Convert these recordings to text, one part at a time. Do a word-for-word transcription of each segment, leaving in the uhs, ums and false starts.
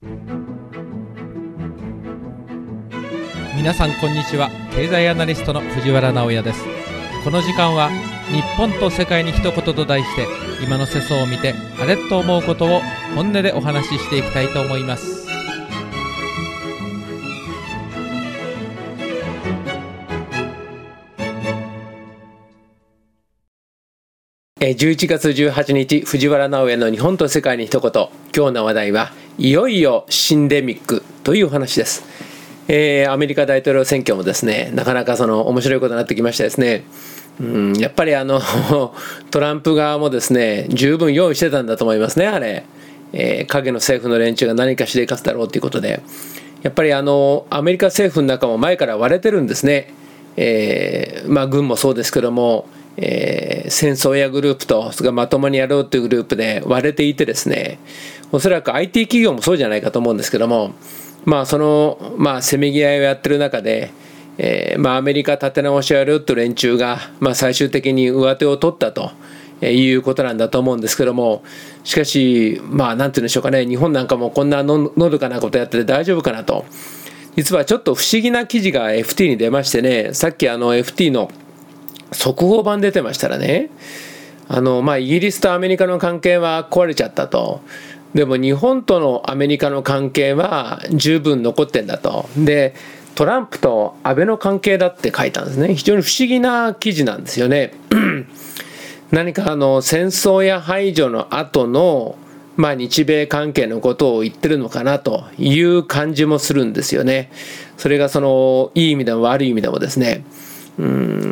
皆さんこんにちは。経済アナリストの藤原直也です。この時間は日本と世界に一言と題して、今の世相を見てあれっと思うことを本音でお話ししていきたいと思います。 じゅういちがつじゅうはちにち、藤原直也の日本と世界に一言。今日の話題はいよいよシンデミックというお話です。えー、アメリカ大統領選挙もですね、なかなかその面白いことになってきましたですね。うん、やっぱりあのトランプ側もですね、十分用意してたんだと思いますね。あれ、えー、影の政府の連中が何かしでかすだろうということで、やっぱりあのアメリカ政府の中も前から割れてるんですね。えー、まあ軍もそうですけども、えー、戦争やグループとそれからまともにやろうというグループで割れていてですね、おそらく アイティー 企業もそうじゃないかと思うんですけども、まあそのまあせめぎ合いをやってる中で、えー、まあアメリカ立て直しをやるという連中がまあ最終的に上手を取ったということなんだと思うんですけども、しかしまあなんていうんでしょうかね、日本なんかもこんなののどかなことやってて大丈夫かなと。実はちょっと不思議な記事が エフティー に出ましてね、さっきあの エフティー の速報版出てましたらね、あのまあイギリスとアメリカの関係は壊れちゃったと。でも日本とのアメリカの関係は十分残ってんだと。でトランプと安倍の関係だって書いたんですね。非常に不思議な記事なんですよね。何かあの戦争や排除の後のまあ日米関係のことを言ってるのかなという感じもするんですよね。それがそのいい意味でも悪い意味でもですね。うん、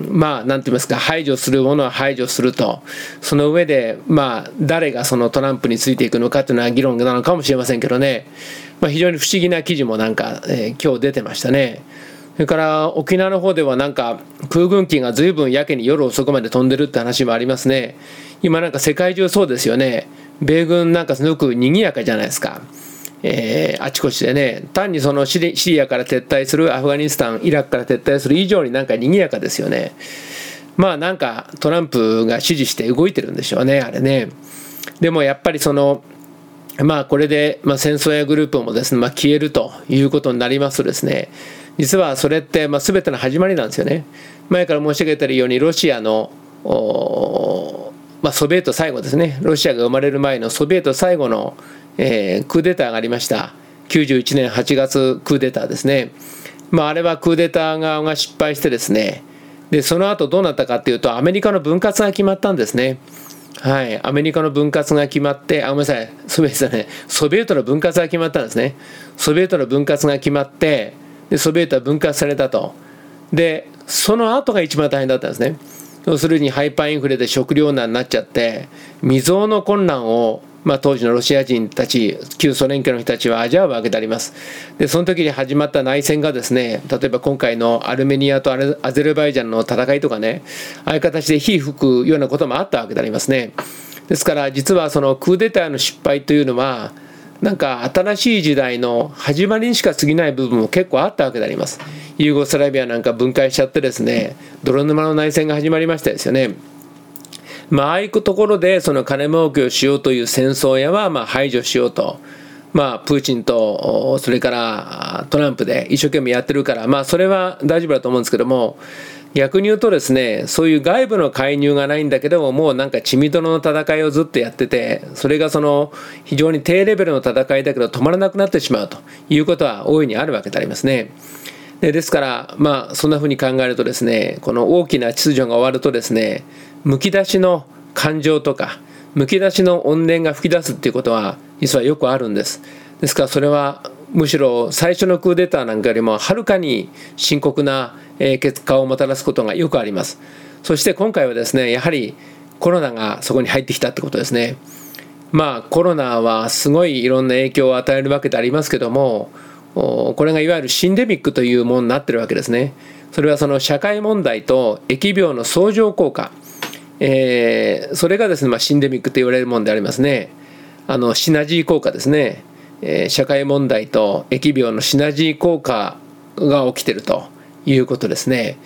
まあ何て言いますか、排除するものは排除すると。その上でまあ誰がそのトランプについていくのかというのは議論なのかもしれませんけどね、まあ、非常に不思議な記事もなんか、えー、今日出てましたね。それから沖縄の方ではなんか空軍機が随分やけに夜遅くまで飛んでるって話もありますね。今なんか世界中そうですよね。米軍なんかすごく賑やかじゃないですか。えー、あちこちでね、単にそのシリ、シリアから撤退する、アフガニスタン、イラクから撤退する以上になんか賑やかですよね。まあなんかトランプが支持して動いてるんでしょうね、あれね。でもやっぱりそのまあこれで、まあ、戦争やグループもですね、まあ、消えるということになりますとですね、実はそれってまあ全ての始まりなんですよね。前から申し上げているようにロシアのまあ、ソビエト最後ですね、ロシアが生まれる前のソビエト最後のえー、クーデターがありました。きゅうじゅういちねんはちがつクーデターですね。まあ、あれはクーデター側が失敗してですね、でその後どうなったかというと、アメリカの分割が決まったんですね。はい、アメリカの分割が決まって、あ、ごめんなさい、ソビエトね、ソビエトの分割が決まったんですね。ソビエトの分割が決まって、でソビエトは分割されたと。でその後が一番大変だったんですね。要するにハイパーインフレで食糧難になっちゃって、未曾有の困難をまあ、当時のロシア人たち、旧ソ連系の人たちは味わうわけであります。でその時に始まった内戦がですね、例えば今回のアルメニアとアゼルバイジャンの戦いとかね、ああいう形で火吹くようなこともあったわけでありますね。ですから実はそのクーデターの失敗というのは、なんか新しい時代の始まりにしか過ぎない部分も結構あったわけであります。ユーゴスラビアなんか分解しちゃってですね、泥沼の内戦が始まりましたですよね。まあ、ああいうところでその金儲けをしようという戦争やはまあ排除しようと、まあ、プーチンとそれからトランプで一生懸命やってるから、まあ、それは大丈夫だと思うんですけども、逆に言うとですね、そういう外部の介入がないんだけども、もうなんか血みどろの戦いをずっとやってて、それがその非常に低レベルの戦いだけど止まらなくなってしまうということは大いにあるわけでありますね。でですからまあそんなふうに考えるとですね、この大きな秩序が終わるとですね、むき出しの感情とかむき出しの怨念が吹き出すっていうことは実はよくあるんです。ですからそれはむしろ最初のクーデターなんかよりもはるかに深刻な結果をもたらすことがよくあります。そして今回はですね、やはりコロナがそこに入ってきたってことですね。まあコロナはすごいいろんな影響を与えるわけでありますけども、これがいわゆるシンデミックというものになってるわけですね。それはその社会問題と疫病の相乗効果、えー、それがですね、まあ、シンデミックと言われるものでありますね。あのシナジー効果ですね、えー、社会問題と疫病のシナジー効果が起きているということですね。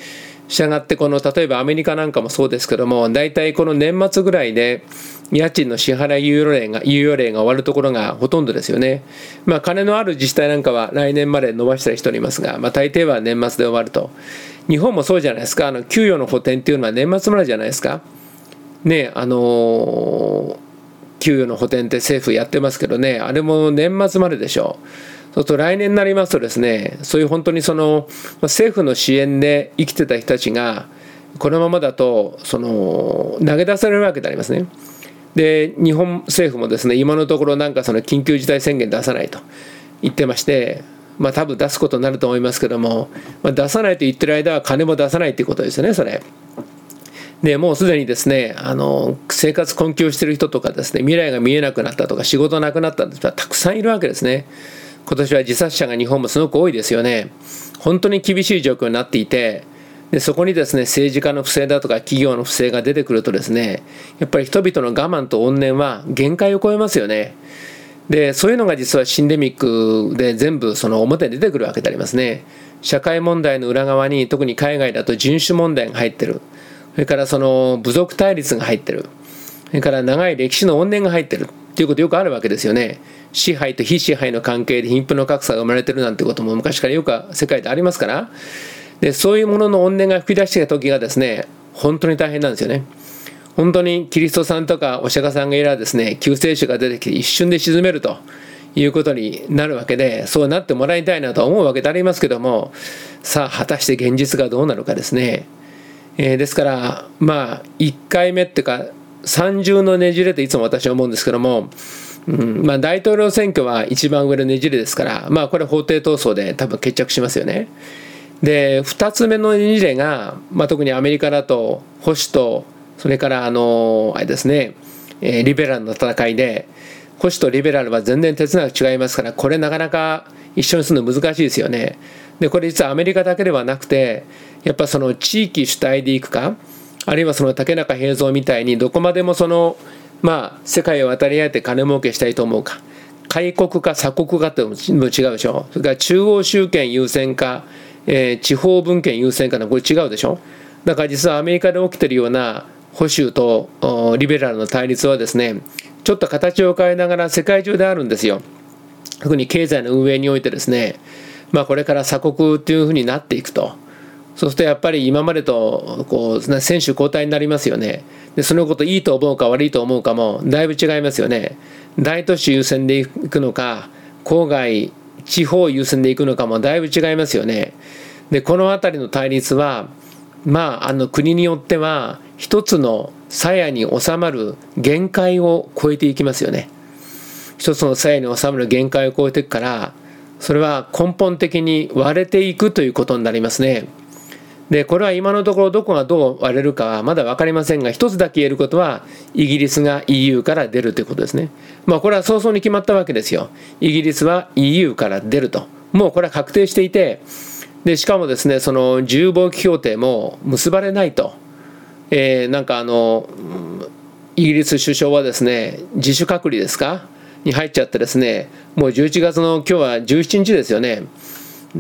したがってこの例えばアメリカなんかもそうですけども、大体この年末ぐらいで家賃の支払い猶予令が猶予令が終わるところがほとんどですよね。まあ金のある自治体なんかは来年まで伸ばしたりしておりますが、まあ大抵は年末で終わると。日本もそうじゃないですか。あの給与の補填っていうのは年末までじゃないですか。ね、あのー、給与の補填って政府やってますけどね、あれも年末まででしょう。そうすると来年になりますとですね、そういう本当にその政府の支援で生きてた人たちがこのままだとその投げ出されるわけでありますね。で日本政府もですね、今のところなんかその緊急事態宣言出さないと言ってまして、まあ多分出すことになると思いますけども、まあ、出さないと言ってる間は金も出さないっていうことですよね、それ。でもうすでにですね、あの生活困窮している人とかですね、未来が見えなくなったとか仕事なくなった人はたくさんいるわけですね。今年は自殺者が日本もすごく多いですよね。本当に厳しい状況になっていて、でそこにですね、政治家の不正だとか企業の不正が出てくるとですね、やっぱり人々の我慢と怨念は限界を超えますよね。でそういうのが実はシンデミックで全部その表に出てくるわけでありますね。社会問題の裏側に特に海外だと人種問題が入ってる、それからその部族対立が入ってる、それから長い歴史の怨念が入ってるっていうことよくあるわけですよね。支配と非支配の関係で貧富の格差が生まれてるなんてことも昔からよく世界でありますから、でそういうものの怨念が吹き出してきた時がですね、本当に大変なんですよね。本当にキリストさんとかお釈迦さんがいればですね、救世主が出てきて一瞬で沈めるということになるわけで、そうなってもらいたいなと思うわけでありますけども、さあ果たして現実がどうなるかですね。えー、ですからまあいっかいめっていうか三重のねじれといつも私は思うんですけども、うんまあ、大統領選挙は一番上のねじれですから、まあ、これ法廷闘争で多分決着しますよね。でふたつめのねじれが、まあ、特にアメリカだと保守とそれからあのあれですね、えー、リベラルの戦いで、保守とリベラルは全然哲学違いますから、これなかなか一緒にするの難しいですよね。でこれ実はアメリカだけではなくて、やっぱその地域主体でいくか、あるいはその竹中平蔵みたいにどこまでもそのまあ世界を渡り合えて金儲けしたいと思うか、開国か鎖国かっても違うでしょ。それから中央集権優先か、えー、地方分権優先かのこれ違うでしょ。だから実はアメリカで起きてるような保守とリベラルの対立はですね、ちょっと形を変えながら世界中であるんですよ。特に経済の運営においてですね、まあこれから鎖国っていうふうになっていくと。そうするとやっぱり今までとこう選手交代になりますよね。でそのこといいと思うか悪いと思うかもだいぶ違いますよね。大都市優先でいくのか、郊外地方優先でいくのかもだいぶ違いますよね。でこの辺りの対立はまああの国によっては一つの鞘に収まる限界を超えていきますよね。一つの鞘に収まる限界を超えていくから、それは根本的に割れていくということになりますね。でこれは今のところどこがどう割れるかはまだ分かりませんが、一つだけ言えることはイギリスが イーユー から出るということですね。まあこれは早々に決まったわけですよ。イギリスは イーユー から出ると、もうこれは確定していて、でしかもですね、その自由貿易協定も結ばれないと、えー、なんかあのイギリス首相はですね、自主隔離ですかに入っちゃってですね、もうじゅういちがつの今日はじゅうしちにちですよね。うん、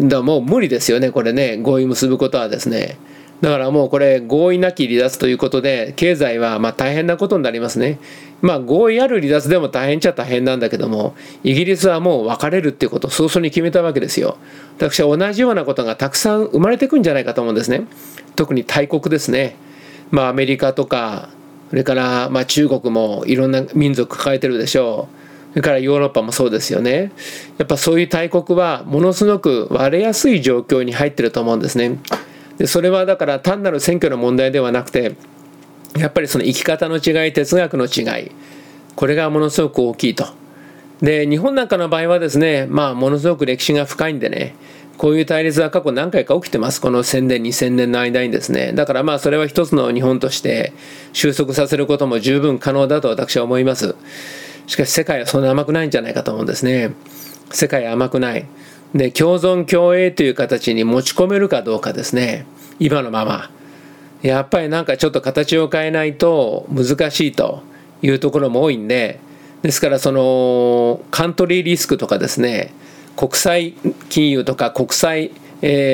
だからもう無理ですよね、これね、合意結ぶことはですね。だからもうこれ合意なき離脱ということで、経済はまあ大変なことになりますね。まあ合意ある離脱でも大変っちゃ大変なんだけども、イギリスはもう別れるっていうことを早々に決めたわけですよ。私は同じようなことがたくさん生まれてくるんじゃないかと思うんですね。特に大国ですね。まあアメリカとか、それからまあ中国もいろんな民族抱えてるでしょう。それからヨーロッパもそうですよね。やっぱそういう大国はものすごく割れやすい状況に入ってると思うんですね。でそれはだから単なる選挙の問題ではなくて、やっぱりその生き方の違い、哲学の違い、これがものすごく大きいと。で日本なんかの場合はですね、まあものすごく歴史が深いんでね、こういう対立は過去何回か起きてます。このせんねんにせんねんの間にですね。だからまあそれは一つの日本として収束させることも十分可能だと私は思います。しかし世界はそんな甘くないんじゃないかと思うんですね。世界は甘くない。で共存共栄という形に持ち込めるかどうかですね。今のままやっぱりなんかちょっと形を変えないと難しいというところも多いんで、ですからそのカントリーリスクとかですね、国際金融とか国際、えー、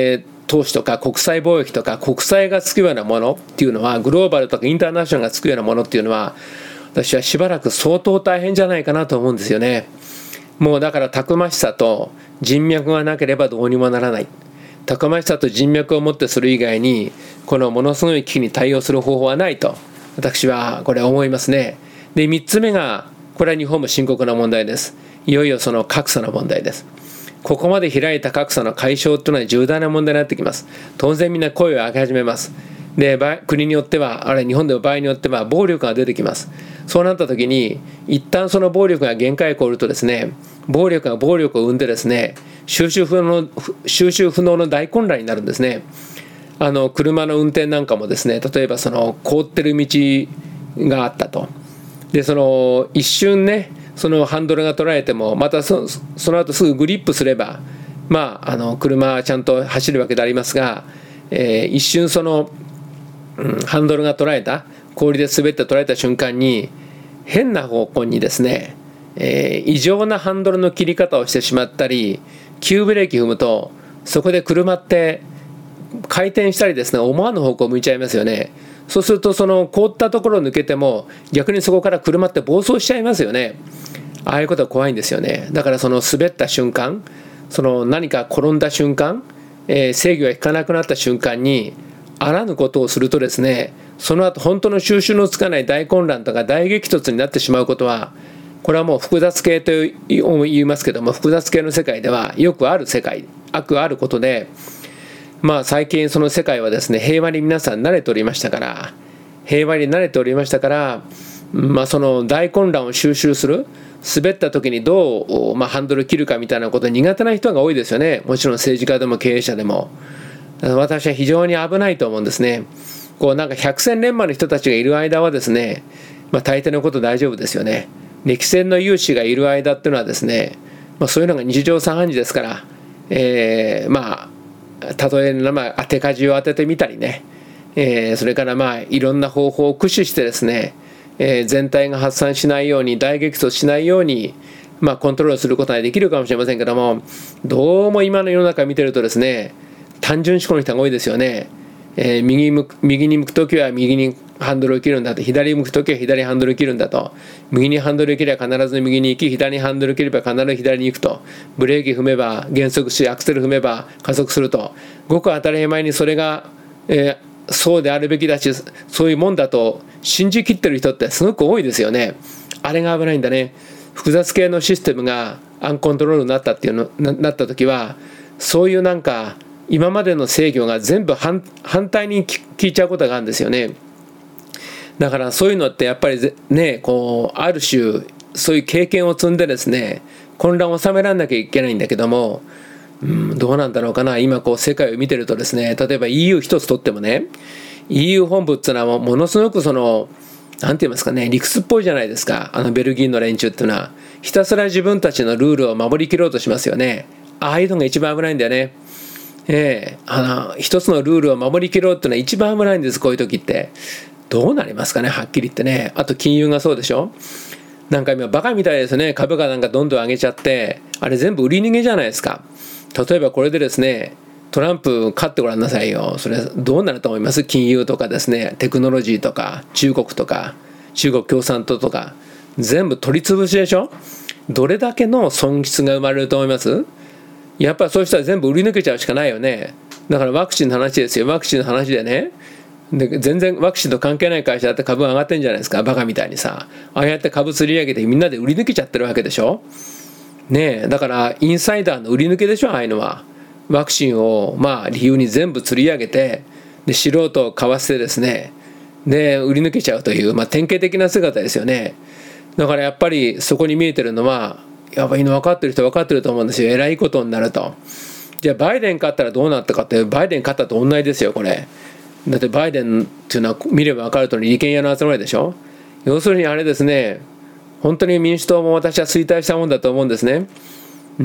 投資とか国際貿易とか国際がつくようなものっていうのは、グローバルとかインターナショナルがつくようなものっていうのは、私はしばらく相当大変じゃないかなと思うんですよね。もうだからたくましさと人脈がなければどうにもならない。たくましさと人脈をもってする以外にこのものすごい危機に対応する方法はないと私はこれ思いますね。でみっつめが、これは日本も深刻な問題です。いよいよその格差の問題です。ここまで開いた格差の解消というのは重大な問題になってきます。当然みんな声を上げ始めます。で国によっては、あれ日本でも場合によっては暴力が出てきます。そうなった時に一旦その暴力が限界を超えるとですね、暴力が暴力を生んでですね、収拾不能の収拾不能の大混乱になるんですね。あの車の運転なんかもですね、例えばその凍ってる道があったと。でその一瞬ね、そのハンドルが取られてもまた そ, その後すぐグリップすれば、まあ、あの車はちゃんと走るわけでありますが、えー、一瞬その、うん、ハンドルが取られた、氷で滑って取られた瞬間に変な方向にですね、えー、異常なハンドルの切り方をしてしまったり、急ブレーキ踏むとそこで車って回転したりですね、思わぬ方向を向いちゃいますよね。そうするとその凍ったところを抜けても逆にそこから車って暴走しちゃいますよね。ああいうことは怖いんですよね。だからその滑った瞬間、その何か転んだ瞬間、えー、制御が効かなくなった瞬間にあらぬことをするとですね、その後本当の収拾のつかない大混乱とか大激突になってしまうことは、これはもう複雑系と言いますけども、複雑系の世界ではよくある世界、悪あることで、まあ最近その世界はですね、平和に皆さん慣れておりましたから平和に慣れておりましたから、まあ、その大混乱を収拾する、滑った時にどう、まあ、ハンドル切るかみたいなこと苦手な人が多いですよね。もちろん政治家でも経営者でも。私は非常に危ないと思うんですね。こうなんか百戦錬磨の人たちがいる間はですね、まあ、大抵のこと大丈夫ですよね。歴戦の勇士がいる間っていうのはですね、まあ、そういうのが日常茶飯事ですから、えー、まあ例えば、まあ、当て舵を当ててみたりね、えー、それからまあいろんな方法を駆使してですね、えー、全体が発散しないように、大激突しないように、まあ、コントロールすることができるかもしれませんけども、どうも今の世の中を見てるとですね、単純思考の人が多いですよね。えー、右向く右に向くときは右にハンドルを切るんだと、左に向くときは左ハンドルを切るんだと、右にハンドルを切れば必ず右に行き、左にハンドルを切れば必ず左に行くと、ブレーキ踏めば減速し、アクセル踏めば加速すると、ごく当たり前にそれが、えー、そうであるべきだし、そういうもんだと信じきってる人ってすごく多いですよね。あれが危ないんだね。複雑系のシステムがアンコントロールになったっていうの な, なった時は、そういうなんか今までの制御が全部 反, 反対に効いちゃうことがあるんですよね。だからそういうのってやっぱりね、こうある種そういう経験を積んでですね、混乱を収められなきゃいけないんだけども、うん、どうなんだろうかな。今こう世界を見てるとですね、例えば イーユー 一つとってもね、 イーユー 本部っていうのはものすごくそのなんて言いますかね、理屈っぽいじゃないですか。あのベルギーの連中っていうのはひたすら自分たちのルールを守りきろうとしますよね。ああいうのが一番危ないんだよね。ええ、あの一つのルールを守りきろうっていうのは一番危ないんです。こういう時ってどうなりますかね、はっきり言ってね。あと金融がそうでしょ。なんか今バカみたいですね。株価なんかどんどん上げちゃって、あれ全部売り逃げじゃないですか。例えばこれでですね、トランプ勝ってごらんなさいよ。それどうなると思います？金融とかですね、テクノロジーとか中国とか中国共産党とか全部取り潰しでしょ。どれだけの損失が生まれると思います？やっぱりそういう人は全部売り抜けちゃうしかないよね。だからワクチンの話ですよ。ワクチンの話でね、で全然ワクチンと関係ない会社だって株上がってんじゃないですか。バカみたいにさ、ああやって株釣り上げてみんなで売り抜けちゃってるわけでしょ。ねえ、だからインサイダーの売り抜けでしょ。ああいうのはワクチンをまあ理由に全部釣り上げて、で素人を買わせてですね、で売り抜けちゃうという、まあ、典型的な姿ですよね。だからやっぱりそこに見えてるのは、やっぱり分かってる人分かってると思うんですよ。えらいことになると。じゃあバイデン勝ったらどうなったかって、バイデン勝ったと同じですよこれ。だってバイデンっていうのは見れば分かるとおり利権屋の集まりでしょ。要するにあれですね、本当に民主党も私は衰退したもんだと思うんですね。うん、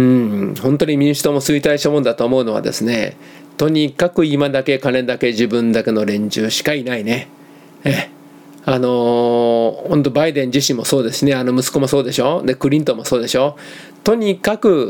本当に民主党も衰退したもんだと思うのはですね、とにかく今だけ金だけ自分だけの連中しかいないね。えあのー、本当バイデン自身もそうですね。あの息子もそうでしょ。でクリントンもそうでしょ。とにかく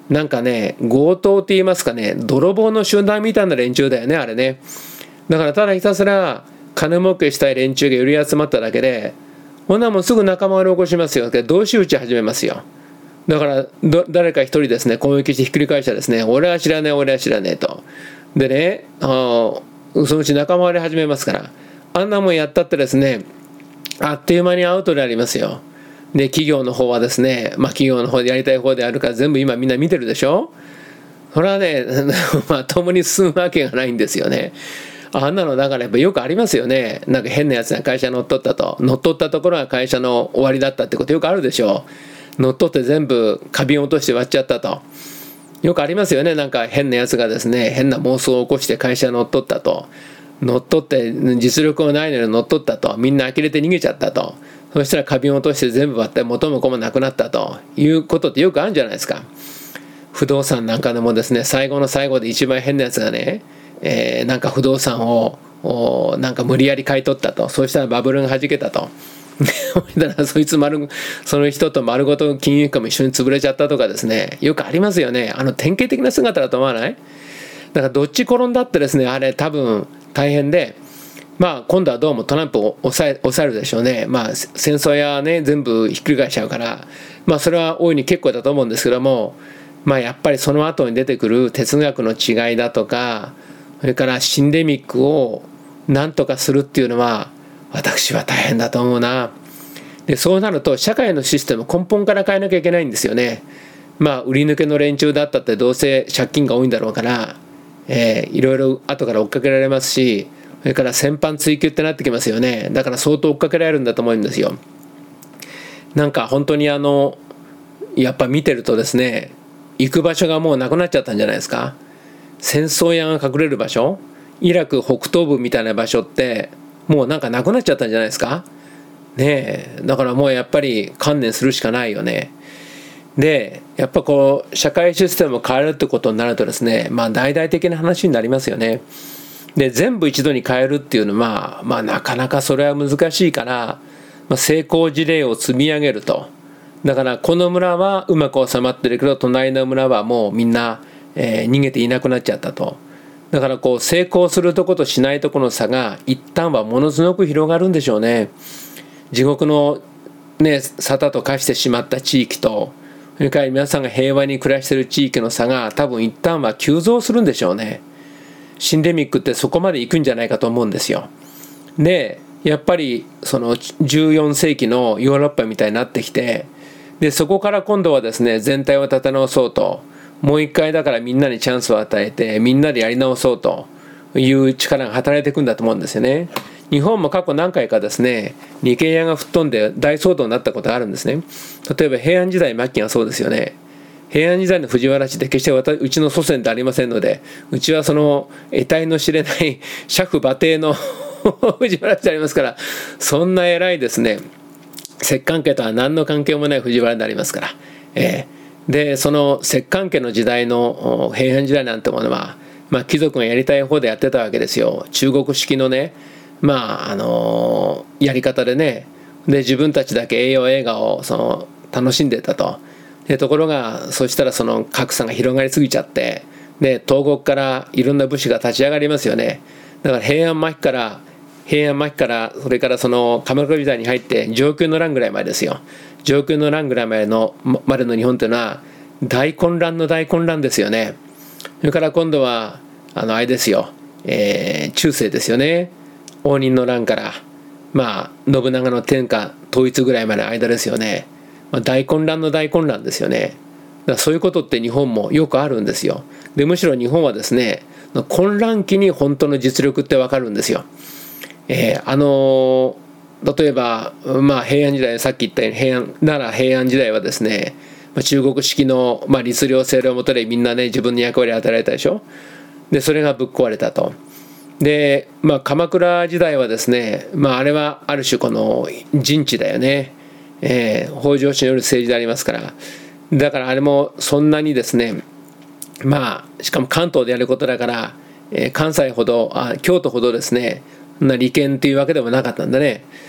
なんかね強盗って言いますかね、泥棒の集団みたいな連中だよねあれね。だからただひたすら金儲けしたい連中がより集まっただけで、ほんならもうすぐ仲間割り起こしますよって同士討ち始めますよ。だからど誰か一人ですね攻撃してひっくり返したらですね、俺は知らねえ俺は知らねえと。でね、あそのうち仲間割り始めますから、あんなもんやったってですねあっという間にアウトでありますよ。で企業の方はですね、まあ企業の方でやりたい方であるから全部今みんな見てるでしょ。それはねまともに進むわけがないんですよね。あんなのだからやっぱよくありますよね。なんか変なやつが会社乗っ取ったと、乗っ取ったところが会社の終わりだったってことよくあるでしょう。乗っ取って全部花瓶落として割っちゃったと、よくありますよね。なんか変なやつがですね変な妄想を起こして会社乗っ取ったと、乗っ取って実力がないのに乗っ取ったと、みんな呆れて逃げちゃったと、そしたら花瓶落として全部割って元も子もなくなったということってよくあるんじゃないですか。不動産なんかでもですね、最後の最後で一番変なやつがね、えー、なんか不動産をなんか無理やり買い取ったと、そうしたらバブルがはじけたとだからそいつ丸その人と丸ごと金融機関も一緒に潰れちゃったとかですね、よくありますよね。あの典型的な姿だと思わない？だからどっち転んだってですね、あれ多分大変で、まあ今度はどうもトランプを抑え、抑えるでしょうね。まあ戦争やね全部ひっくり返しちゃうから、まあそれは大いに結構だと思うんですけども、まあやっぱりその後に出てくる哲学の違いだとか、それからシンデミックをなんとかするっていうのは私は大変だと思うな。でそうなると社会のシステム根本から変えなきゃいけないんですよね。まあ売り抜けの連中だったってどうせ借金が多いんだろうから、えー、いろいろ後から追っかけられますし、それから戦犯追及ってなってきますよね。だから相当追っかけられるんだと思うんですよ。なんか本当にあのやっぱ見てるとですね、行く場所がもうなくなっちゃったんじゃないですか。戦争屋が隠れる場所、イラク北東部みたいな場所ってもうなんかなくなっちゃったんじゃないですかねえ。だからもうやっぱり観念するしかないよね。でやっぱこう社会システムを変えるってことになるとですね、まあ大々的な話になりますよね。で全部一度に変えるっていうのは、まあ、なかなかそれは難しいから、まあ、成功事例を積み上げると。だからこの村はうまく収まってるけど隣の村はもうみんな、えー、逃げていなくなっちゃったと。だからこう成功するとことしないとこの差が一旦はものすごく広がるんでしょうね。地獄のね沙汰と化してしまった地域と、それから皆さんが平和に暮らしている地域の差が多分一旦は急増するんでしょうね。シンデミックってそこまで行くんじゃないかと思うんですよ。でやっぱりそのじゅうよんせいきのヨーロッパみたいになってきて、でそこから今度はですね全体を立て直そうと、もう一回だからみんなにチャンスを与えてみんなでやり直そうという力が働いていくんだと思うんですよね。日本も過去何回かですね二軒家が吹っ飛んで大騒動になったことがあるんですね。例えば平安時代末期がそうですよね。平安時代の藤原氏って決して私うちの祖先でありませんので、うちはその得体の知れない爵馬蹄の藤原氏でありますから、そんな偉いですね摂関家とは何の関係もない藤原でありますから、えー、でその摂関家の時代の平安時代なんてものは、まあ、貴族がやりたい方でやってたわけですよ。中国式のねまああのー、やり方でね、で自分たちだけ栄養映画をその楽しんでたと。でところがそしたらその格差が広がりすぎちゃって、で東国からいろんな武士が立ち上がりますよね。だから平安末期から平安末期からそれからその鎌倉時代に入って承久の乱ぐらいまでですよ。承久の乱ぐらいまでのまでの日本というのは大混乱の大混乱ですよね。それから今度はあのあれですよ、えー、中世ですよね。応仁の乱からまあ信長の天下統一ぐらいまでの間ですよね。まあ、大混乱の大混乱ですよね。だからそういうことって日本もよくあるんですよ。でむしろ日本はですね混乱期に本当の実力って分かるんですよ。えー、あの例えば、まあ、平安時代さっき言ったように平安なら平安時代はですね、まあ、中国式の、まあ、律令制度もとでみんなね自分の役割を与えられたでしょ。でそれがぶっ壊れたと。で、まあ、鎌倉時代はですね、まあ、あれはある種この人治だよね。えー、北条氏による政治でありますから、だからあれもそんなにですね、まあしかも関東でやることだから、えー、関西ほどあ京都ほどですねな利権というわけでもなかったんだね。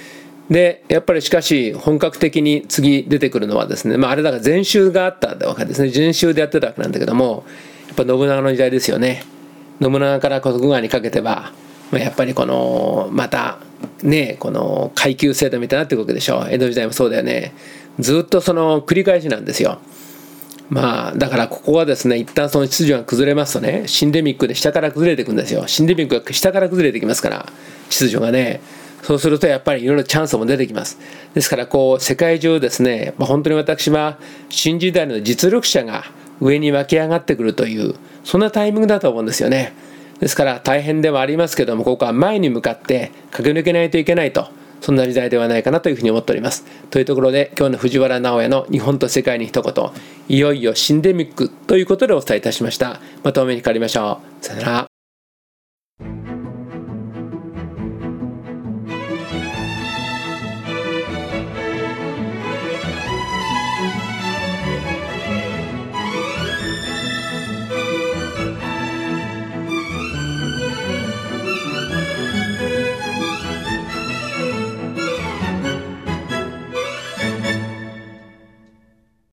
でやっぱりしかし本格的に次出てくるのはですね、まあ、あれだから禅宗があったわけですね。禅宗でやってたわけなんだけども、やっぱ信長の時代ですよね。信長から徳川にかけては、まあ、やっぱりこのまたねこの階級制度みたいになっていくわけでしょう。江戸時代もそうだよね。ずっとその繰り返しなんですよ。まあだからここはですね、一旦その秩序が崩れますとね、シンデミックで下から崩れていくんですよ。シンデミックが下から崩れていきますから、秩序がね。そうするとやっぱりいろいろチャンスも出てきます。ですからこう世界中ですね、まあ、本当に私は新時代の実力者が上に湧き上がってくるという、そんなタイミングだと思うんですよね。ですから大変ではありますけども、ここは前に向かって駆け抜けないといけないと、そんな時代ではないかなというふうに思っております。というところで今日の藤原直哉の日本と世界に一言、いよいよシンデミックということでお伝えいたしました。またお目にかかりましょう。さよなら。